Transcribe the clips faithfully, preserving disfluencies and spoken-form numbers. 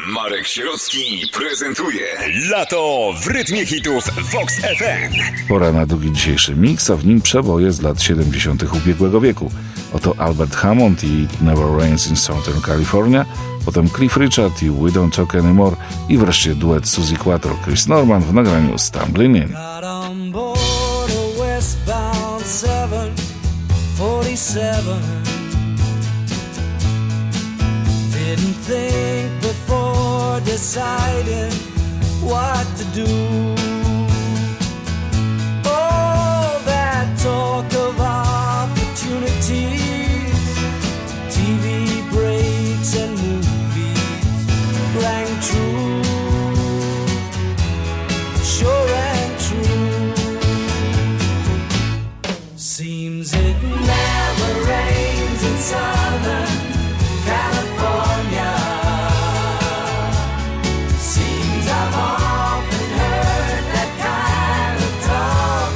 Marek Sierocki prezentuje Lato w rytmie hitów Vox F M. Pora na długi dzisiejszy miks, a w nim przeboje z lat siedemdziesiątych ubiegłego wieku. Oto Albert Hammond i It Never Rains in Southern California, potem Cliff Richard i We Don't Talk Anymore i wreszcie duet Suzy Quatro, Chris Norman w nagraniu Stumbling In. Didn't think before deciding what to do. Oh, that talk of opportunities, T V breaks and movies rang true, sure and true. Seems it never rains in Southern California. Seems I've often heard that kind of talk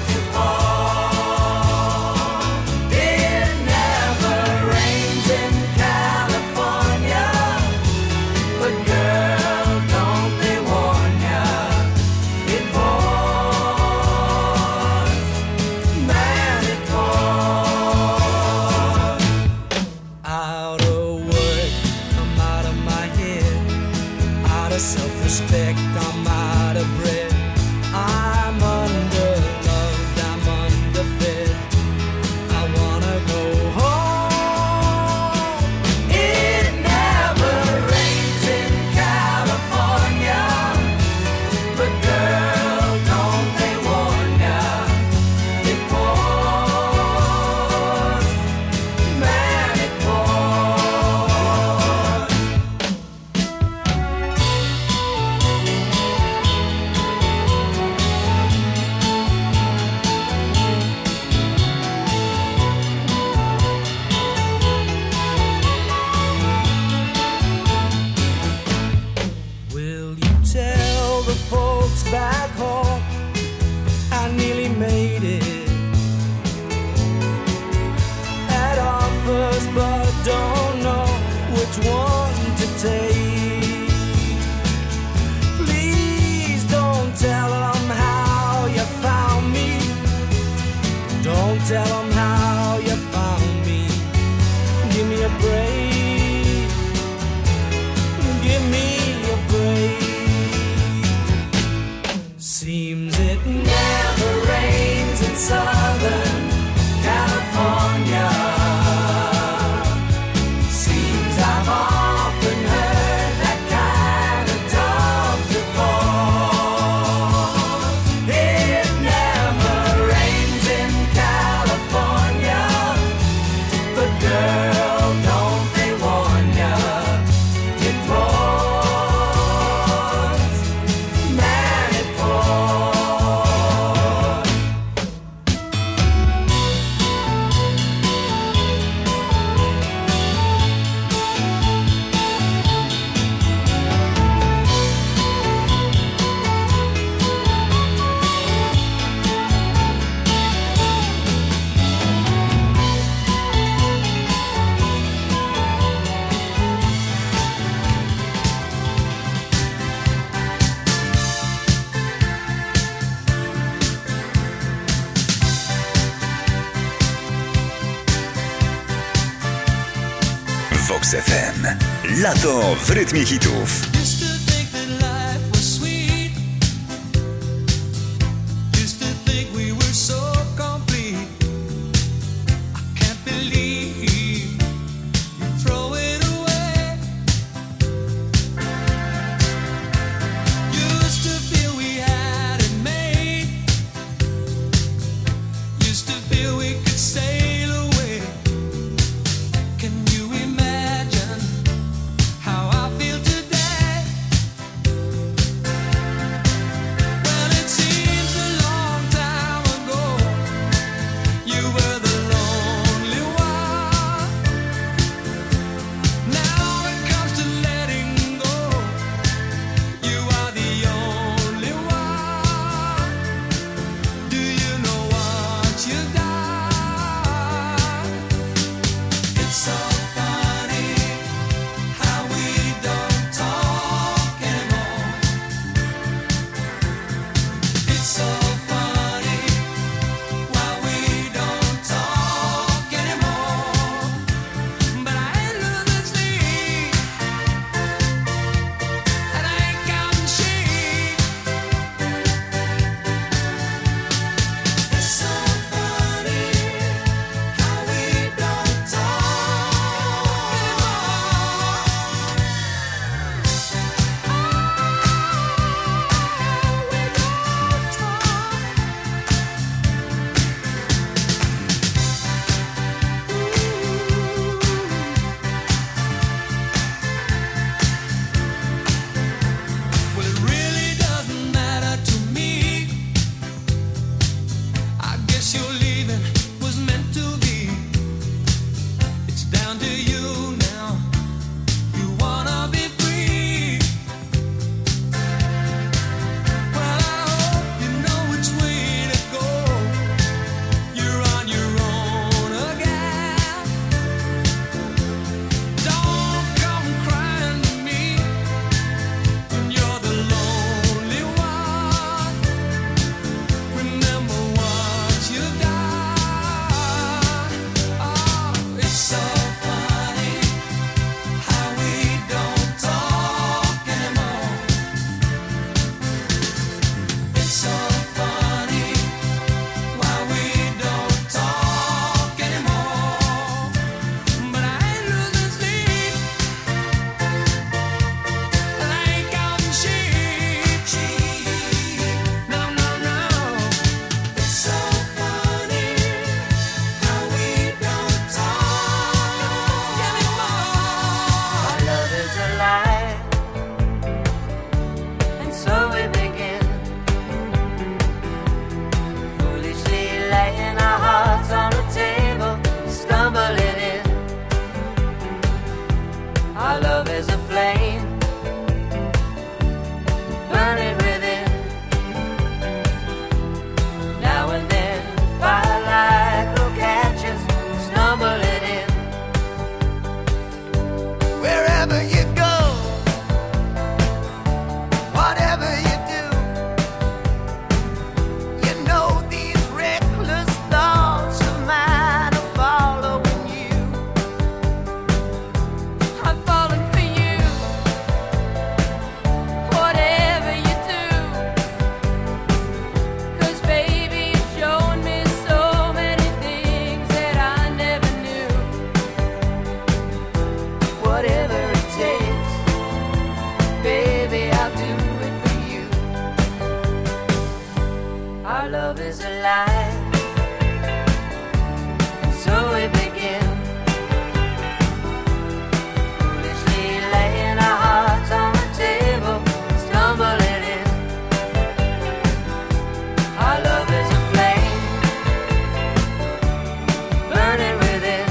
before. It never rains in California, but girl, don't they warn ya, it pours, man, it pours. Out of self-respect, I'm out of breath, I'm under-loved, I'm underfed, I wanna go home. It never rains in California, but girl, don't they warn ya, it pours, man, it pours. Tell the folks back home I nearly made it at offers, but don't know which one to take. Please don't tell them how you found me. Don't tell them how you found me. Give me a break. Give me a break. Seems it never rains in Southern California. Seems I've often heard that kind of talk before. It never rains in California, but girl, don't they warn ya, it pours, man, it pours. Vox F M. Lato w rytmie hitów. Can you imagine how I feel today? is alive. So we begin, foolishly laying our hearts on the table, stumbling in. Our love is a flame, burning within.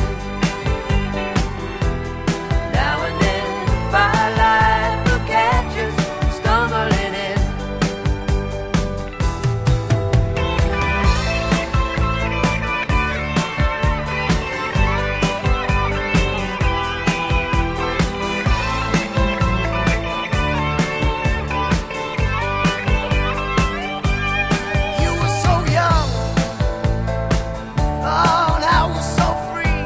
Now and then, firelight will catch us, stumbling in. You were so young, oh, and I was so free.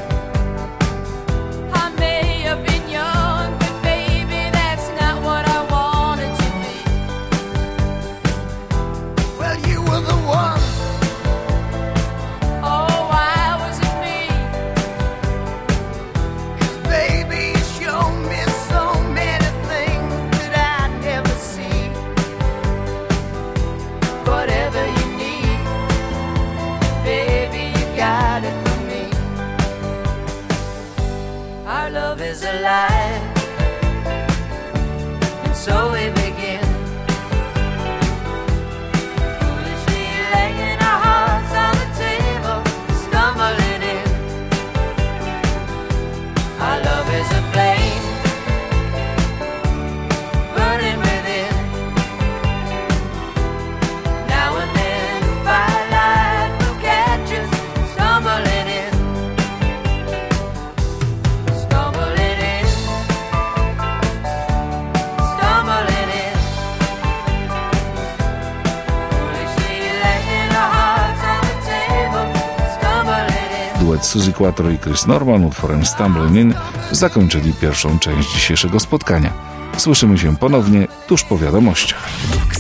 I may have been young, but baby, that's not what I wanted to be. Well, you were the one. Oh, why was it me? 'Cause baby, you showed me so many things that I'd never see. Whatever you need, baby, you got it for me. Our love is alive, and so we begin, foolishly laying our hearts on the table, stumbling in. Our love is a flame, burning within. Now and then, firelight will catch us, stumbling in. Stumbling in. Stumbling in. Foolishly laying our hearts on the table, stumbling in. Duet Suzy Quattro i Chris Norman utworem Stumbling In zakończyli pierwszą część dzisiejszego spotkania. Słyszymy się ponownie tuż po wiadomościach.